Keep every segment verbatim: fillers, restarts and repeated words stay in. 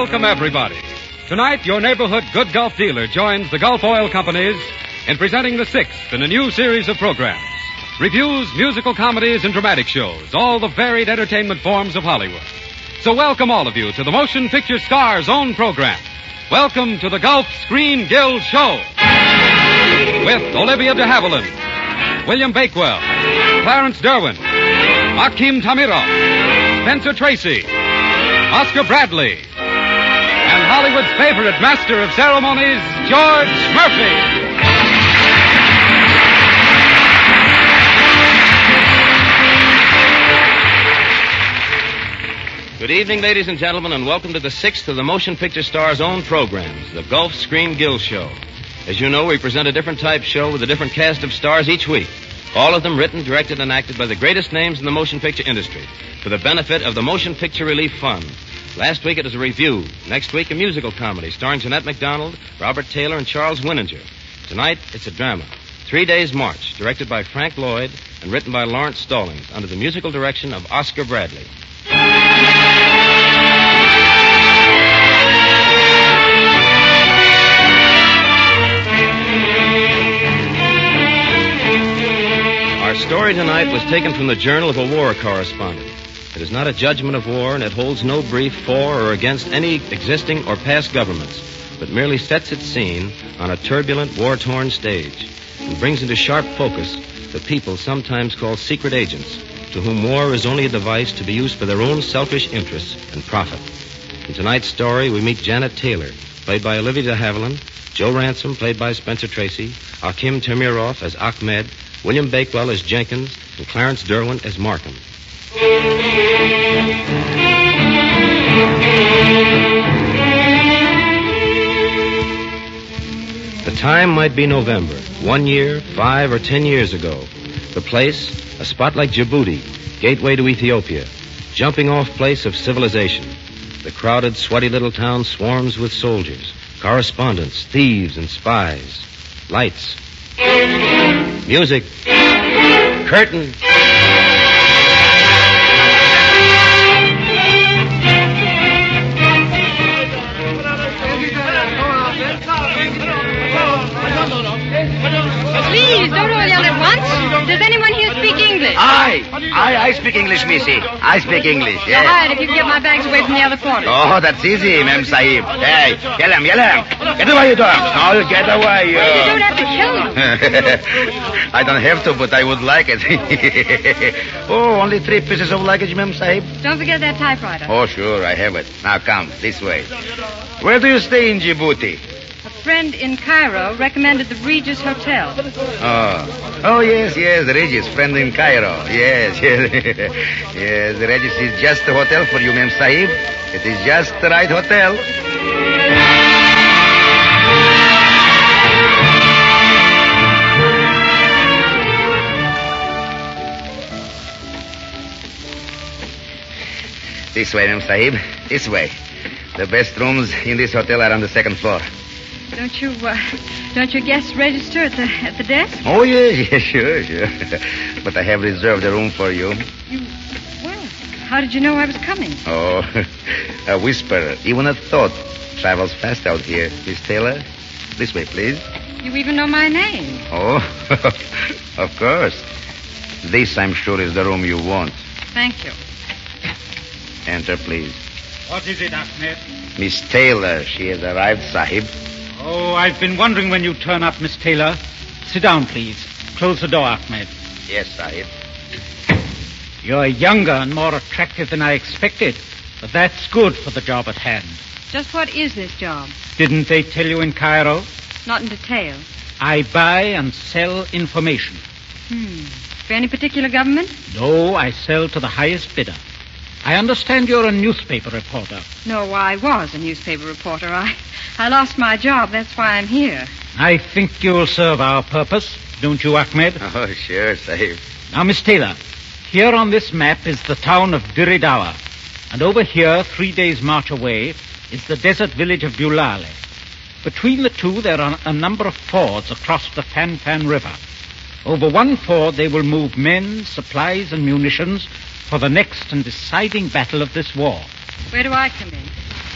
Welcome, everybody. Tonight, your neighborhood Good Gulf dealer joins the Gulf Oil Companies in presenting the sixth in a new series of programs. Reviews, musical comedies, and dramatic shows, all the varied entertainment forms of Hollywood. So welcome all of you to the Motion Picture Star's own program. Welcome to the Gulf Screen Guild Show. With Olivia de Havilland, William Bakewell, Clarence Derwin, Akim Tamirov, Spencer Tracy, Oscar Bradley, and Hollywood's favorite master of ceremonies, George Murphy. Good evening, ladies and gentlemen, and welcome to the sixth of the Motion Picture Star's own programs, the Gulf Screen Guild Show. As you know, we present a different type show with a different cast of stars each week. All of them written, directed, and acted by the greatest names in the motion picture industry for the benefit of the Motion Picture Relief Fund. Last week it was a review. Next week a musical comedy starring Jeanette MacDonald, Robert Taylor, and Charles Winninger. Tonight it's a drama. Three Days March, directed by Frank Lloyd and written by Lawrence Stallings under the musical direction of Oscar Bradley. Our story tonight was taken from the Journal of a War Correspondent. It is not a judgment of war, and it holds no brief for or against any existing or past governments, but merely sets its scene on a turbulent, war-torn stage and brings into sharp focus the people sometimes called secret agents, to whom war is only a device to be used for their own selfish interests and profit. In tonight's story, we meet Janet Taylor, played by Olivia de Havilland, Joe Ransom, played by Spencer Tracy, Akim Tamirov as Ahmed, William Bakewell as Jenkins, and Clarence Derwin as Markham. The time might be November, one year, five, or ten years ago. The place, a spot like Djibouti, gateway to Ethiopia, jumping off place of civilization. The crowded, sweaty little town swarms with soldiers, correspondents, thieves, and spies. Lights. Music. Curtain. Please, don't all yell at once. Does anyone here speak English? I, I, I speak English, missy. I speak English, All yes. right, if you can get my bags away from the other quarters. Oh, that's easy, Mem Sahib. Hey, yell him, yell him. Get away, you don't. No, get away, you. You don't have to kill them. I don't have to, but I would like it. Oh, only three pieces of luggage, Mem Sahib. Don't forget that typewriter. Oh, sure, I have it. Now, come, this way. Where do you stay in Djibouti? A friend in Cairo recommended the Regis Hotel. Oh, oh yes, yes, the Regis, friend in Cairo. Yes, yes. Yes, the Regis is just the hotel for you, Mem Sahib. It is just the right hotel. This way, Mem Sahib. This way. The best rooms in this hotel are on the second floor. Don't you, uh, don't your guests register at the at the desk? Oh, yes, yes, sure, sure. But I have reserved a room for you. You, well, how did you know I was coming? Oh, a whisper, even a thought, travels fast out here. Miss Taylor, this way, please. You even know my name. Oh, of course. This, I'm sure, is the room you want. Thank you. Enter, please. What is it, Ahmed? Miss Taylor, she has arrived, Sahib. Oh, I've been wondering when you'd turn up, Miss Taylor. Sit down, please. Close the door, Ahmed. Yes, Sahib. You're younger and more attractive than I expected, but that's good for the job at hand. Just what is this job? Didn't they tell you in Cairo? Not in detail. I buy and sell information. Hmm. For any particular government? No, I sell to the highest bidder. I understand you're a newspaper reporter. No, I was a newspaper reporter. I, I lost my job. That's why I'm here. I think you'll serve our purpose, don't you, Ahmed? Oh, sure, Sahib. Now, Miss Taylor, here on this map is the town of Diridawa. And over here, three days' march away, is the desert village of Bulale. Between the two, there are a number of fords across the Fan Fan River. Over one ford, they will move men, supplies, and munitions for the next and deciding battle of this war. Where do I come in?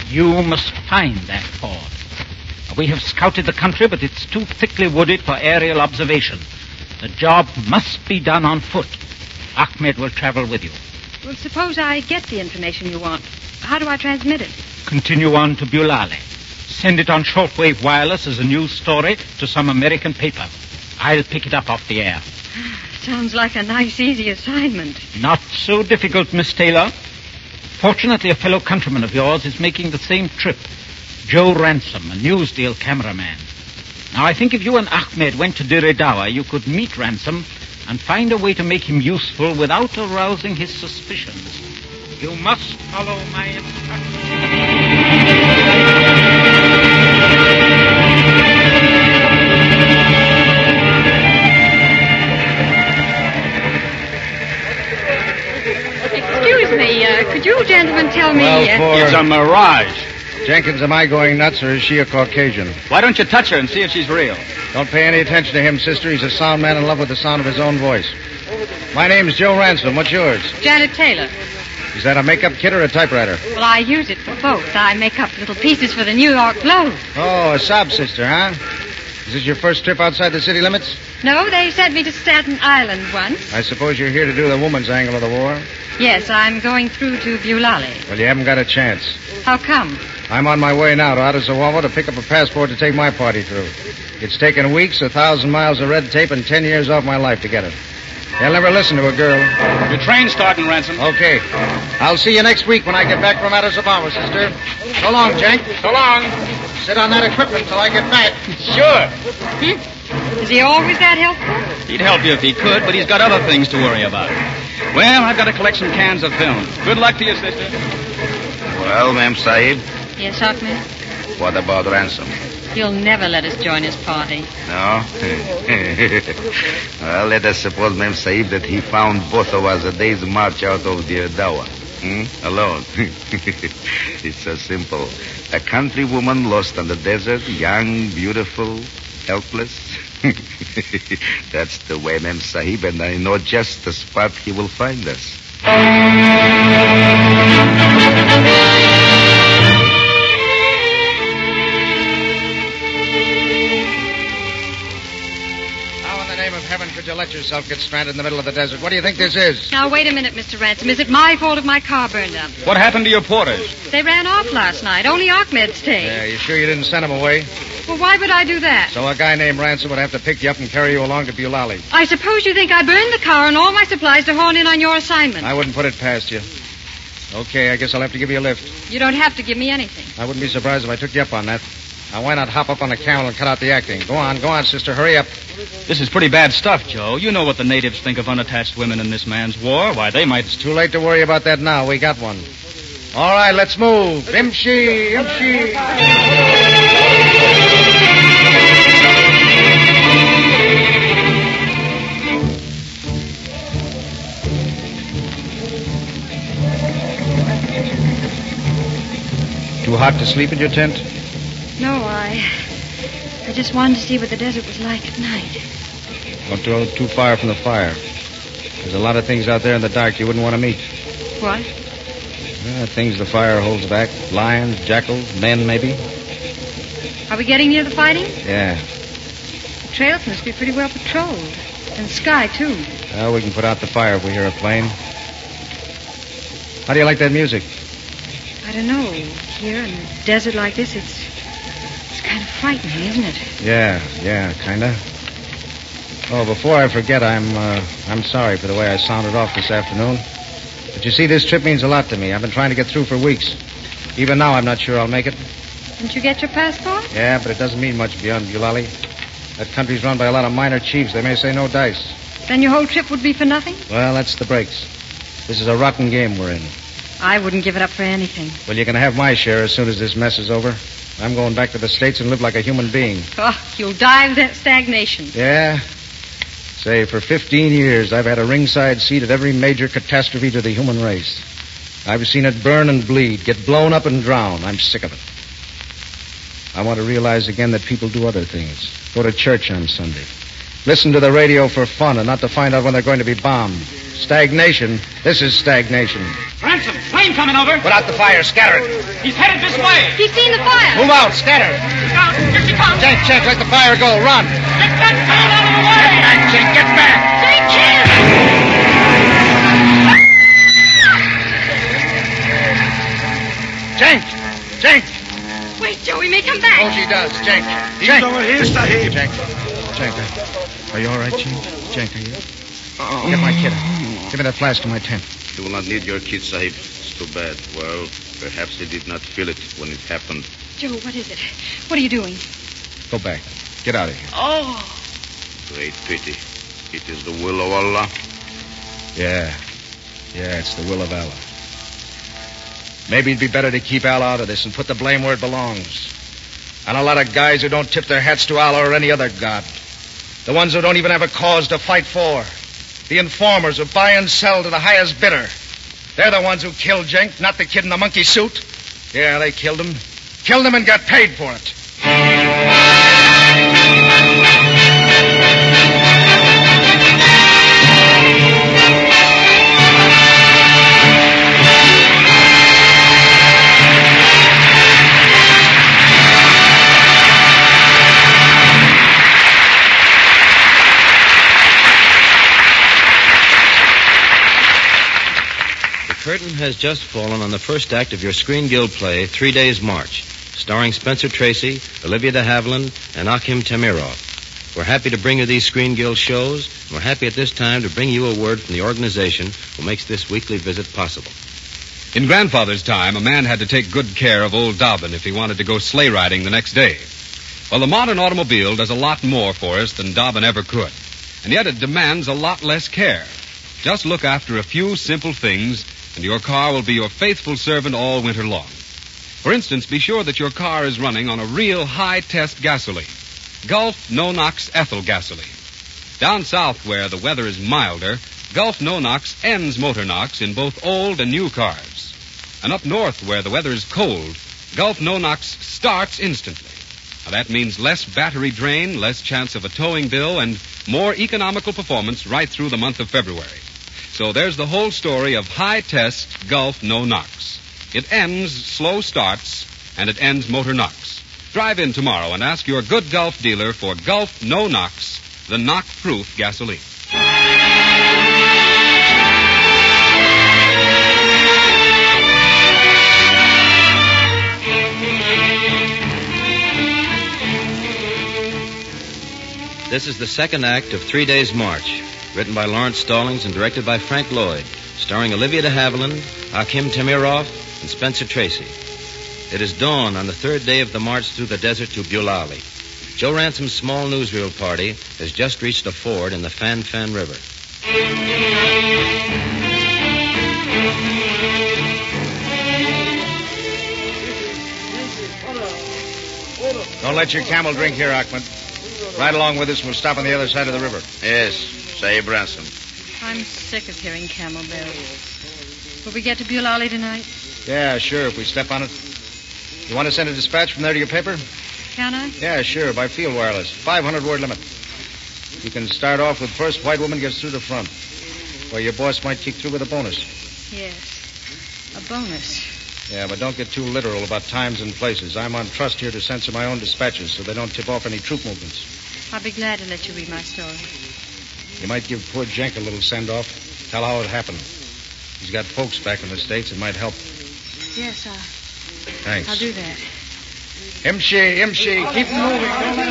You must find that ford. We have scouted the country, but it's too thickly wooded for aerial observation. The job must be done on foot. Ahmed will travel with you. Well, suppose I get the information you want. How do I transmit it? Continue on to Bulale. Send it on shortwave wireless as a news story to some American paper. I'll pick it up off the air. Sounds like a nice, easy assignment. Not so difficult, Miss Taylor. Fortunately, a fellow countryman of yours is making the same trip. Joe Ransom, a newsdeal cameraman. Now, I think if you and Ahmed went to Diridawa, you could meet Ransom and find a way to make him useful without arousing his suspicions. You must follow my instructions. Excuse me, uh, could you gentlemen tell me... Well, uh, for... It's a mirage. Jenkins, am I going nuts, or is she a Caucasian? Why don't you touch her and see if she's real? Don't pay any attention to him, sister. He's a sound man in love with the sound of his own voice. My name's Joe Ransom. What's yours? Janet Taylor. Is that a makeup kit or a typewriter? Well, I use it for both. I make up little pieces for the New York Globe. Oh, a sob sister, huh? Is this your first trip outside the city limits? No, they sent me to Staten Island once. I suppose you're here to do the woman's angle of the war? Yes, I'm going through to Bulale. Well, you haven't got a chance. How come? I'm on my way now to Addis-Ababa to pick up a passport to take my party through. It's taken weeks, a thousand miles of red tape, and ten years off my life to get it. They'll never listen to a girl. Your train's starting, Ransom. Okay. I'll see you next week when I get back from Addis-Ababa, sister. So long, Jenk. So long. Sit on that equipment till I get back. Sure. Hmm? Is he always that helpful? He'd help you if he could, but he's got other things to worry about. Well, I've got to collect some cans of film. Good luck to you, sister. Well, Ma'am Sahib, Yes, Ahmed? what about Ransom? He'll never let us join his party. No? Well, let us suppose, Ma'am Sahib, that he found both of us a day's march out of Diridawa. Hmm? Alone. It's so simple. A country woman lost on the desert, young, beautiful, helpless. That's the way, Ma'am Sahib, and I know just the spot he will find us. Heaven, could you let yourself get stranded in the middle of the desert? What do you think this is? Now, wait a minute, Mister Ransom. Is it my fault if my car burned up? What happened to your porters? They ran off last night. Only Ahmed stayed. Yeah, you sure you didn't send them away? Well, why would I do that? So a guy named Ransom would have to pick you up and carry you along to Bulale. I suppose you think I burned the car and all my supplies to horn in on your assignment. I wouldn't put it past you. Okay, I guess I'll have to give you a lift. You don't have to give me anything. I wouldn't be surprised if I took you up on that. Now, why not hop up on the camel and cut out the acting? Go on, go on, sister. Hurry up. This is pretty bad stuff, Joe. You know what the natives think of unattached women in this man's war. Why, they might... It's too late to worry about that now. We got one. All right, let's move. Imshi, imshi. Too hot to sleep in your tent? No, I... I just wanted to see what the desert was like at night. Don't go too far from the fire. There's a lot of things out there in the dark you wouldn't want to meet. What? Uh, things the fire holds back. Lions, jackals, men, maybe. Are we getting near the fighting? Yeah. The trails must be pretty well patrolled. And the sky, too. Well, we can put out the fire if we hear a plane. How do you like that music? I don't know. Here in a desert like this, it's... It's kind of frightening, isn't it? Yeah, yeah, kinda. Oh, before I forget, I'm, uh, I'm sorry for the way I sounded off this afternoon. But you see, this trip means a lot to me. I've been trying to get through for weeks. Even now, I'm not sure I'll make it. Didn't you get your passport? Yeah, but it doesn't mean much beyond Bulale. That country's run by a lot of minor chiefs. They may say no dice. Then your whole trip would be for nothing? Well, that's the breaks. This is a rotten game we're in. I wouldn't give it up for anything. Well, you can have my share as soon as this mess is over. I'm going back to the States and live like a human being. Oh, you'll die of that stagnation. Yeah? Say, for fifteen years, I've had a ringside seat at every major catastrophe to the human race. I've seen it burn and bleed, get blown up and drown. I'm sick of it. I want to realize again that people do other things. Go to church on Sunday. Listen to the radio for fun and not to find out when they're going to be bombed. Stagnation. This is stagnation. Ransom, wait! train coming over. Put out the fire. Scatter it. He's headed this way. He's seen the fire. Move out. Scatter. Look out. Here she comes. Jake, Jake, let the fire go. Run. Get that train out of the way. Get back, Jake. Get back. Jake, kid! Jake. Jake. Wait, Joe, we may come back. Oh, she does. Jake. He's Jake. over here, Sahib. Jake. Jake. uh, Are you all right, Jake? Jake, are you? Get my kid. Give me that flask in my tent. You will not need your kid, Sahib. It's too bad. Well, perhaps he did not feel it when it happened. Joe, what is it? What are you doing? Go back. Get out of here. Oh. Great pity. It is the will of Allah. Yeah. Yeah, it's the will of Allah. Maybe it'd be better to keep Allah out of this and put the blame where it belongs. On a lot of guys who don't tip their hats to Allah or any other god. The ones who don't even have a cause to fight for. The informers who buy and sell to the highest bidder. They're the ones who killed Jenk, not the kid in the monkey suit. Yeah, they killed him. Killed him and got paid for it. The curtain has just fallen on the first act of your Screen Guild play, Three Days March, starring Spencer Tracy, Olivia de Havilland, and Akim Tamirov. We're happy to bring you these Screen Guild shows, and we're happy at this time to bring you a word from the organization who makes this weekly visit possible. In Grandfather's time, a man had to take good care of old Dobbin if he wanted to go sleigh riding the next day. Well, the modern automobile does a lot more for us than Dobbin ever could, and yet it demands a lot less care. Just look after a few simple things, and your car will be your faithful servant all winter long. For instance, be sure that your car is running on a real high-test gasoline. Gulf No-Nox ethyl gasoline. Down south where the weather is milder, Gulf No-Nox ends motor knocks in both old and new cars. And up north where the weather is cold, Gulf No-Nox starts instantly. Now, that means less battery drain, less chance of a towing bill, and more economical performance right through the month of February. So there's the whole story of high-test Gulf No-Nox. It ends slow starts, and it ends motor knocks. Drive in tomorrow and ask your good Gulf dealer for Gulf No-Nox, the knock-proof gasoline. This is the second act of Three Days March, written by Lawrence Stallings and directed by Frank Lloyd, starring Olivia de Havilland, Akim Tamirov, and Spencer Tracy. It is dawn on the third day of the march through the desert to Bulali. Joe Ransom's small newsreel party has just reached a ford in the Fan Fan River. Don't let your camel drink here, Ahmed. Ride along with us and we'll stop on the other side of the river. Yes, Sahib Ransom. I'm sick of hearing camel bells. Will we get to Bulali tonight? Yeah, sure, if we step on it. You want to send a dispatch from there to your paper? Can I? Yeah, sure, by field wireless. five hundred word limit. You can start off with first white woman gets through the front. Or your boss might kick through with a bonus. Yes. A bonus. Yeah, but don't get too literal about times and places. I'm on trust here to censor my own dispatches so they don't tip off any troop movements. I'll be glad to let you read my story. You might give poor Jenk a little send-off. Tell how it happened. He's got folks back in the States. It might help. Yes, I'll... Thanks. I'll do that. Imshi, Imshi, keep moving.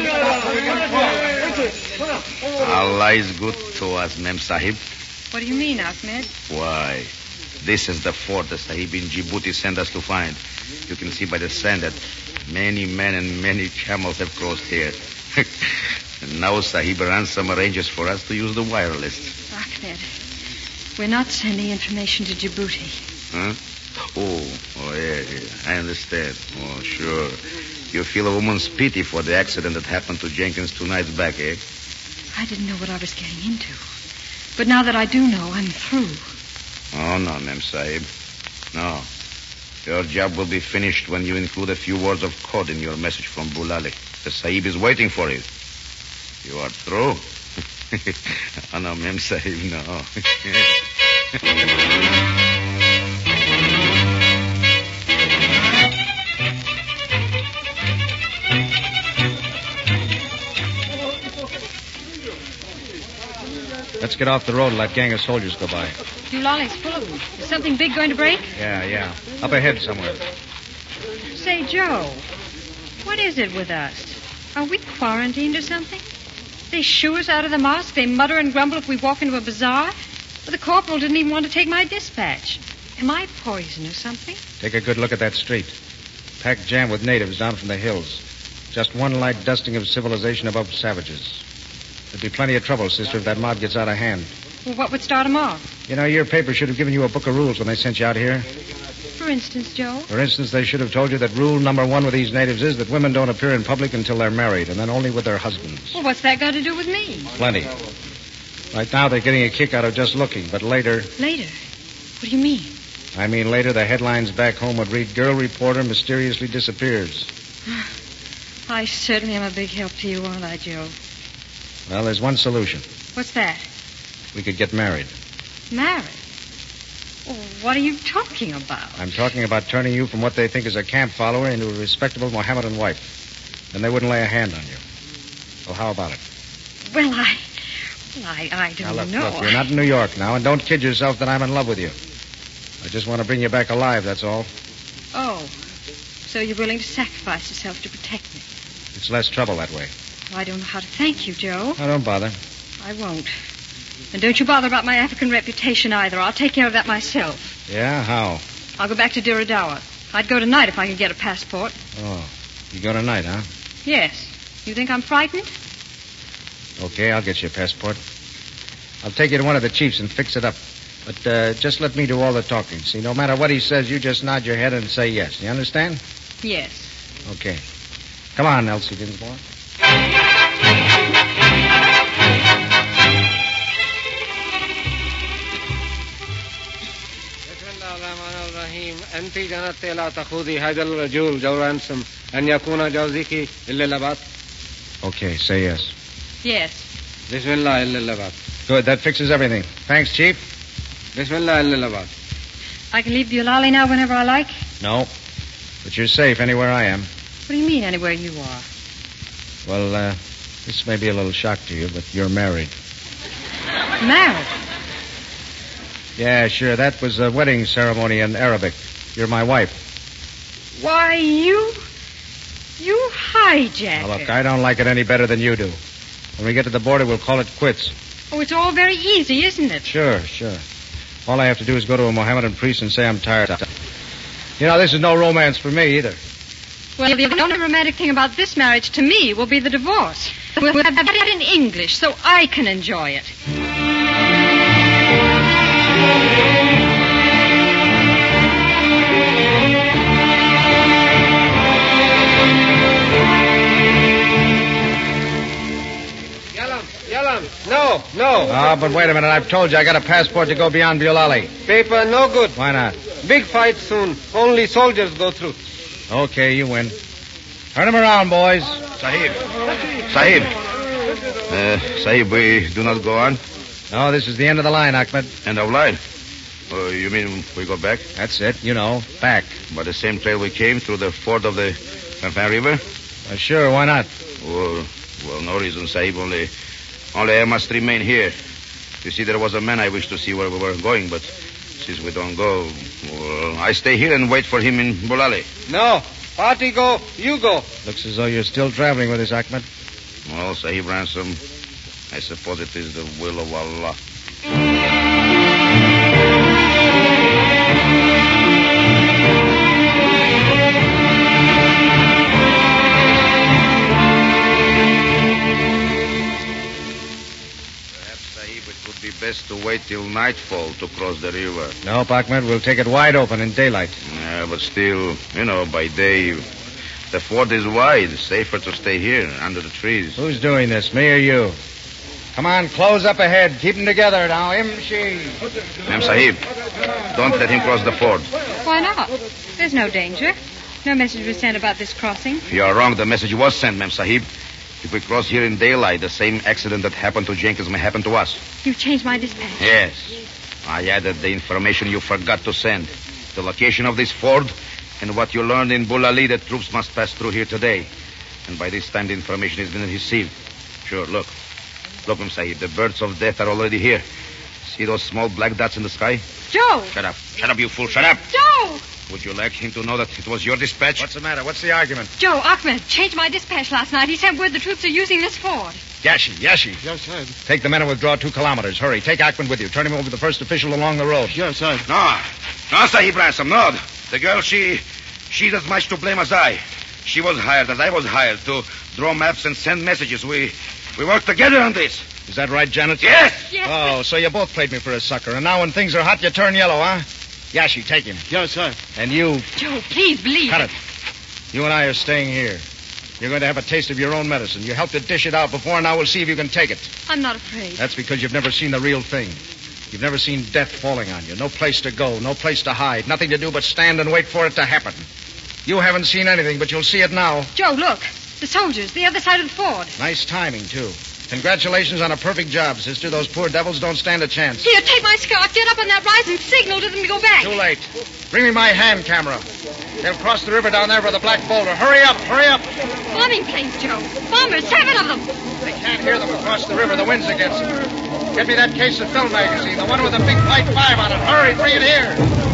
Allah is good to us, Mem Sahib. What do you mean, Ahmed? Why, this is the fort the Sahib in Djibouti sent us to find. You can see by the sand that many men and many camels have crossed here. And now Sahib Ransom arranges for us to use the wireless. Ahmed, we're not sending information to Djibouti. Huh? Oh, oh, yeah, yeah, I understand. Oh, sure. You feel a woman's pity for the accident that happened to Jenkins two nights back, eh? I didn't know what I was getting into. But now that I do know, I'm through. Oh, no, Mem Sahib. No. Your job will be finished when you include a few words of code in your message from Bulali. The Sahib is waiting for it. You are through. Oh, no, Mem Sahib, no. Let's get off the road and let gang of soldiers go by. Eulali's full of them. Is something big going to break? Yeah, yeah. Up ahead somewhere. Say, Joe, what is it with us? Are we quarantined or something? They shoo us out of the mosque. They mutter and grumble if we walk into a bazaar. But the corporal didn't even want to take my dispatch. Am I poison or something? Take a good look at that street. Packed jam with natives down from the hills. Just one light dusting of civilization above savages. There'd be plenty of trouble, sister, if that mob gets out of hand. Well, what would start them off? You know, your paper should have given you a book of rules when they sent you out here. For instance, Joe? For instance, they should have told you that rule number one with these natives is that women don't appear in public until they're married, and then only with their husbands. Well, what's that got to do with me? Plenty. Right now, they're getting a kick out of just looking, but later... Later? What do you mean? I mean, later, the headlines back home would read, Girl Reporter Mysteriously Disappears. I certainly am a big help to you, aren't I, Joe? Well, there's one solution. What's that? We could get married. Married? Well, what are you talking about? I'm talking about turning you from what they think is a camp follower into a respectable Mohammedan wife. Then they wouldn't lay a hand on you. Well, how about it? Well, I... Well, I, I don't now, look, know. Look, you're not in New York now, and don't kid yourself that I'm in love with you. I just want to bring you back alive, that's all. Oh, so you're willing to sacrifice yourself to protect me? It's less trouble that way. Well, I don't know how to thank you, Joe. Oh, don't bother. I won't. And don't you bother about my African reputation either. I'll take care of that myself. Yeah? How? I'll go back to Diridawa. I'd go tonight if I could get a passport. Oh, you go tonight, huh? Yes. You think I'm frightened? Okay, I'll get you a passport. I'll take you to one of the chiefs and fix it up. But uh, just let me do all the talking. See, no matter what he says, you just nod your head and say yes. You understand? Yes. Okay. Come on, Elsie Dinsmore. أنت جنت لا تخوضي هذا الرجل جو رانسم أن يكون جوزك إلا لبات. Okay, say yes. Yes. بسم الله إلا لبات. Good, that fixes everything. Thanks, Chief. بسم الله إلا لبات. I can leave Bulali now whenever I like? No, but you're safe anywhere I am. What do you mean, anywhere you are? Well, uh, this may be a little shock to you, but you're married. Married? Yeah, sure. That was a wedding ceremony in Arabic. You're my wife. Why, you... You hijacker. Now, look, I don't like it any better than you do. When we get to the border, we'll call it quits. Oh, it's all very easy, isn't it? Sure, sure. All I have to do is go to a Mohammedan priest and say I'm tired. You know, this is no romance for me either. Well, the only romantic thing about this marriage to me will be the divorce. We'll have it in English so I can enjoy it. No, no. Ah, but wait a minute. I've told you I got a passport to go beyond Bulali. Paper no good. Why not? Big fight soon. Only soldiers go through. Okay, you win. Turn him around, boys. Sahib. Sahib. Uh, Sahib, we do not go on? No, this is the end of the line, Ahmed. End of line? Uh, you mean we go back? That's it. You know, back. By the same trail we came through the ford of the Fanfan River? Uh, sure, why not? Well, well, no reason, Sahib. Only... Only I must remain here. You see, there was a man I wished to see where we were going, but since we don't go, well, I stay here and wait for him in Bulali. No. Party go, you go. Looks as though you're still traveling with us, Ahmed. Well, Sahib Ransom, I suppose it is the will of Allah. Best to wait till nightfall to cross the river. No, Ahmed, we'll take it wide open in daylight. Yeah, but still, you know, by day, the ford is wide. Safer to stay here, under the trees. Who's doing this, me or you? Come on, close up ahead. Keep them together now. Imshi. Mem Sahib, don't let him cross the ford. Why not? There's no danger. No message was sent about this crossing. You are wrong. The message was sent, Mem Sahib. If we cross here in daylight, the same accident that happened to Jenkins may happen to us. You've changed my dispatch. Yes. I added the information you forgot to send. The location of this ford and what you learned in Bulali that troops must pass through here today. And by this time, the information has been received. Sure, look. Look, Sahib, the birds of death are already here. See those small black dots in the sky? Joe! Shut up. Shut up, you fool. Shut up. Joe! Would you like him to know that it was your dispatch? What's the matter? What's the argument? Joe, Ahmed changed my dispatch last night. He sent word the troops are using this ford. Yashi, Yashi. Yes, sir. Take the men and withdraw two kilometers. Hurry. Take Ackman with you. Turn him over to the first official along the road. Yes, sir. No. No, Sahib Ransom, no. The girl, she... She's as much to blame as I. She was hired, as I was hired, to draw maps and send messages. We... We worked together on this. Is that right, Janet? Yes. Yes. Oh, so you both played me for a sucker. And now when things are hot, you turn yellow, huh? Yashi, take him. Yes, sir. And you... Joe, please believe Cut it. You and I are staying here. You're going to have a taste of your own medicine. You helped to dish it out before, and now we'll see if you can take it. I'm not afraid. That's because you've never seen the real thing. You've never seen death falling on you. No place to go, no place to hide. Nothing to do but stand and wait for it to happen. You haven't seen anything, but you'll see it now. Joe, look. The soldiers, the other side of the ford. Nice timing, too. Congratulations on a perfect job, sister. Those poor devils don't stand a chance. Here, take my scarf. Get up on that rise and signal to them to go back. Too late. Bring me my hand camera. They'll cross the river down there by the Black Boulder. Hurry up, hurry up. Bombing planes, Joe. Bombers, seven of them. They can't hear them across the river. The wind's against them. Get me that case of film magazine, the one with the big Flight five on it. Hurry, bring it here.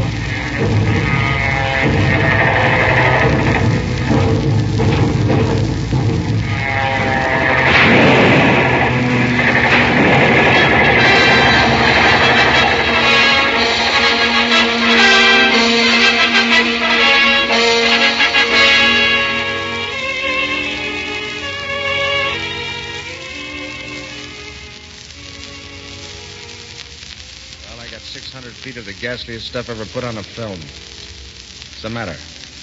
six hundred feet of the ghastliest stuff ever put on a film. What's the matter?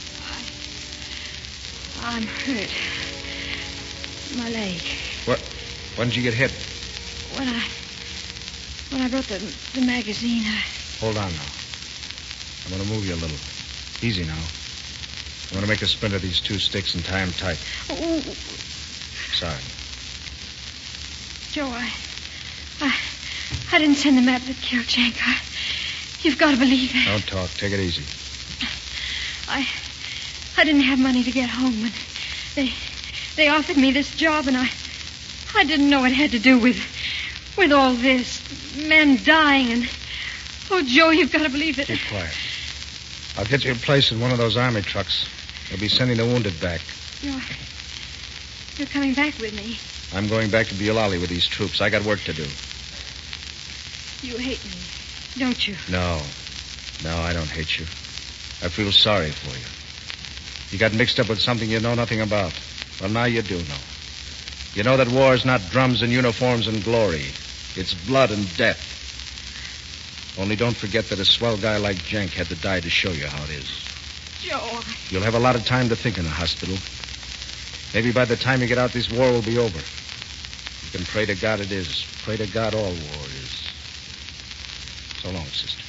I'm hurt. My leg. What? When did you get hit? When I... When I brought the, the magazine, I... Hold on now. I'm going to move you a little. Easy now. I'm going to make a splint of these two sticks and tie them tight. Oh. Sorry. Joe, I... I... I didn't send the map that killed Jenk. I, you've got to believe it. Don't talk. Take it easy. I... I didn't have money to get home when they... They offered me this job, and I... I didn't know it had to do with... With all this. Men dying and... Oh, Joe, you've got to believe it. Keep quiet. I'll get you a place in one of those army trucks. They'll be sending the wounded back. You're... You're coming back with me. I'm going back to Bulali with these troops. I got work to do. You hate me, don't you? No. No, I don't hate you. I feel sorry for you. You got mixed up with something you know nothing about. Well, now you do know. You know that war is not drums and uniforms and glory. It's blood and death. Only don't forget that a swell guy like Jenk had to die to show you how it is. Joe. You'll have a lot of time to think in the hospital. Maybe by the time you get out, this war will be over. You can pray to God it is. Pray to God all war is. So long, sister.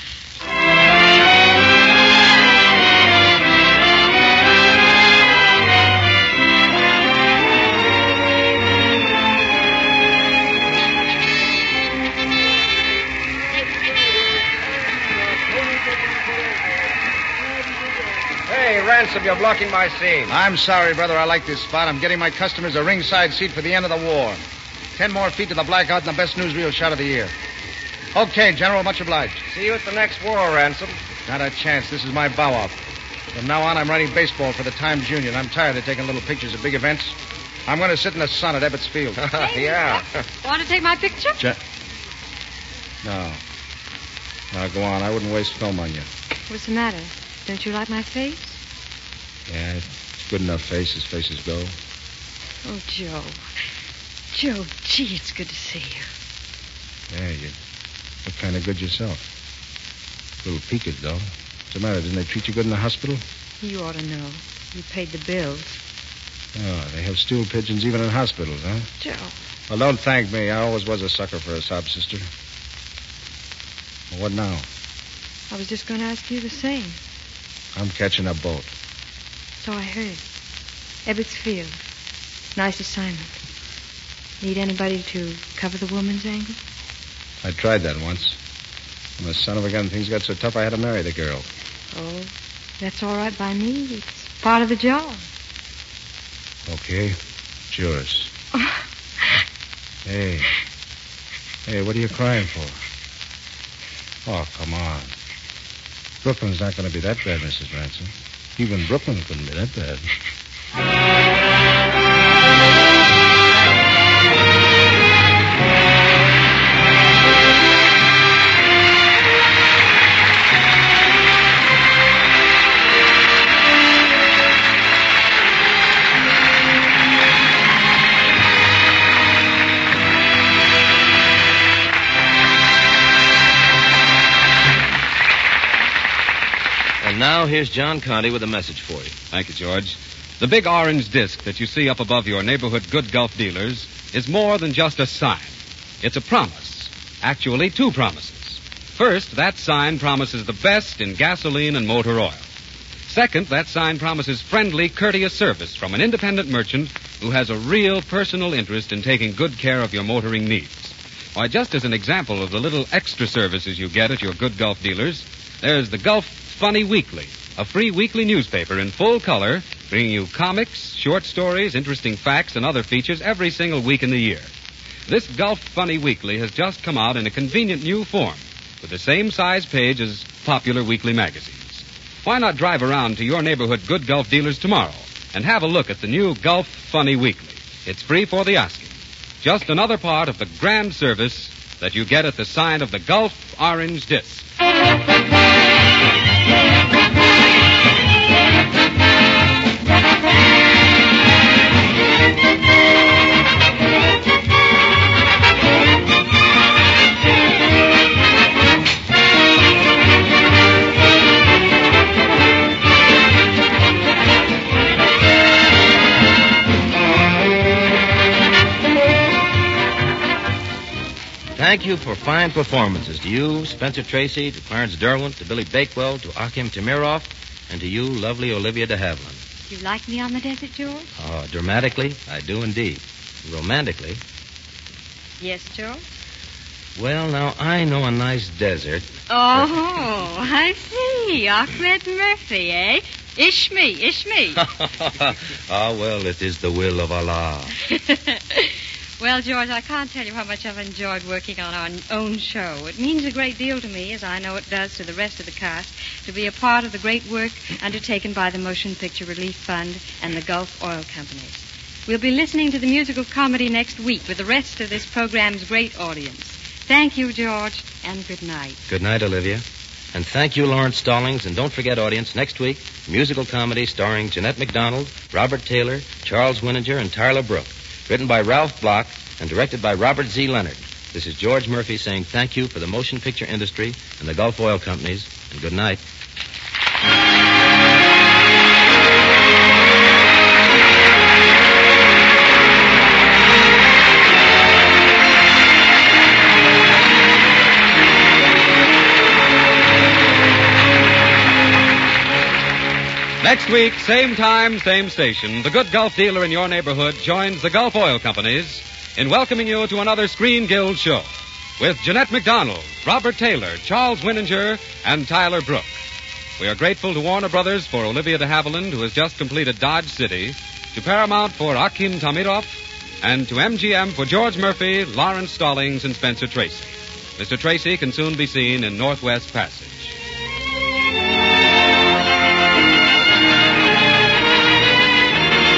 Hey, Ransom, you're blocking my scene. I'm sorry, brother. I like this spot. I'm getting my customers a ringside seat for the end of the war. Ten more feet to the blackout and the best newsreel shot of the year. Okay, General, much obliged. See you at the next war, Ransom. Not a chance. This is my bow-off. From now on, I'm writing baseball for the Times Union. I'm tired of taking little pictures of big events. I'm going to sit in the sun at Ebbets Field. Yeah. Want to take my picture? Je- no. Now, go on. I wouldn't waste film on you. What's the matter? Don't you like my face? Yeah, it's good enough face as faces go. Oh, Joe. Joe, gee, it's good to see you. Yeah, you look kind of good yourself. A little peaked, though. What's the matter? Didn't they treat you good in the hospital? You ought to know. You paid the bills. Oh, they have stool pigeons even in hospitals, huh? Joe. Well, don't thank me. I always was a sucker for a sob sister. Well, what now? I was just going to ask you the same. I'm catching a boat. So I heard. Ebbets Field. Nice assignment. Need anybody to cover the woman's angle? I tried that once. When the son of a gun things got so tough I had to marry the girl. Oh, that's all right by me. It's part of the job. Okay. It's yours. Hey. Hey, what are you crying for? Oh, come on. Brooklyn's not going to be that bad, Missus Ransom. Even Brooklyn couldn't be that bad. Now, here's John Conte with a message for you. Thank you, George. The big orange disc that you see up above your neighborhood Good Gulf dealers is more than just a sign. It's a promise. Actually, two promises. First, that sign promises the best in gasoline and motor oil. Second, that sign promises friendly, courteous service from an independent merchant who has a real personal interest in taking good care of your motoring needs. Why, just as an example of the little extra services you get at your Good Gulf dealers, there's the Gulf Funny Weekly, a free weekly newspaper in full color, bringing you comics, short stories, interesting facts, and other features every single week in the year. This Gulf Funny Weekly has just come out in a convenient new form, with the same size page as popular weekly magazines. Why not drive around to your neighborhood Good Gulf dealers tomorrow and have a look at the new Gulf Funny Weekly? It's free for the asking. Just another part of the grand service that you get at the sign of the Gulf Orange Disc. Thank you for fine performances. To you, Spencer Tracy, to Clarence Derwent, to Billy Bakewell, to Akim Tamirov, and to you, lovely Olivia de Havilland. You like me on the desert, George? Oh, dramatically, I do indeed. Romantically. Yes, George? Well, now, I know a nice desert. Oh, I see. Ahmed Murphy, eh? Ish me, ish me. Ah, well, it is the will of Allah. Well, George, I can't tell you how much I've enjoyed working on our own show. It means a great deal to me, as I know it does to the rest of the cast, to be a part of the great work undertaken by the Motion Picture Relief Fund and the Gulf Oil Companies. We'll be listening to the musical comedy next week with the rest of this program's great audience. Thank you, George, and good night. Good night, Olivia. And thank you, Lawrence Stallings. And don't forget, audience, next week, musical comedy starring Jeanette MacDonald, Robert Taylor, Charles Winninger, and Tyler Brooke. Written by Ralph Block and directed by Robert Z. Leonard. This is George Murphy saying thank you for the motion picture industry and the Gulf Oil Companies, and good night. Next week, same time, same station, the Good Gulf dealer in your neighborhood joins the Gulf Oil Companies in welcoming you to another Screen Guild show with Jeanette MacDonald, Robert Taylor, Charles Winninger, and Tyler Brooke. We are grateful to Warner Brothers for Olivia de Havilland, who has just completed Dodge City, to Paramount for Akim Tamirov, and to M G M for George Murphy, Lawrence Stallings, and Spencer Tracy. Mister Tracy can soon be seen in Northwest Passage.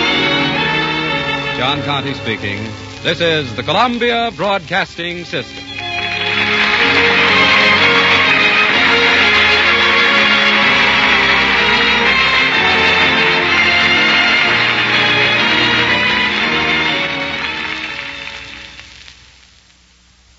John Conte speaking. This is the Columbia Broadcasting System.